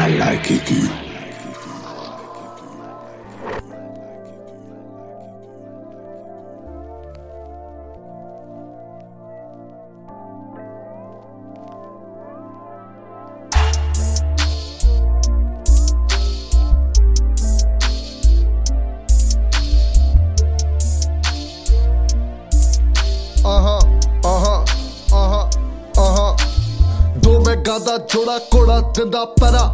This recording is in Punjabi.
I like it too. ਦੋ ਮੈਂ ਗਾਦਾ ਛੋੜਾ ਕੋੜਾ ਦਿੰਦਾ ਪੈਰਾ